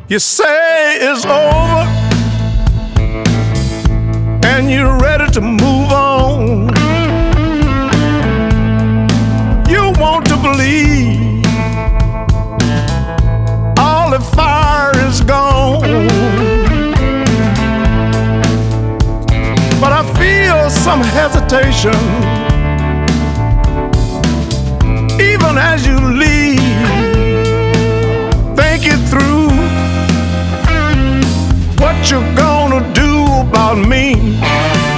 You say it's over and you're ready to move on. You want to believe all the fire is gone, but I feel some hesitation even as you leave. Think it through, what you're gonna do about me.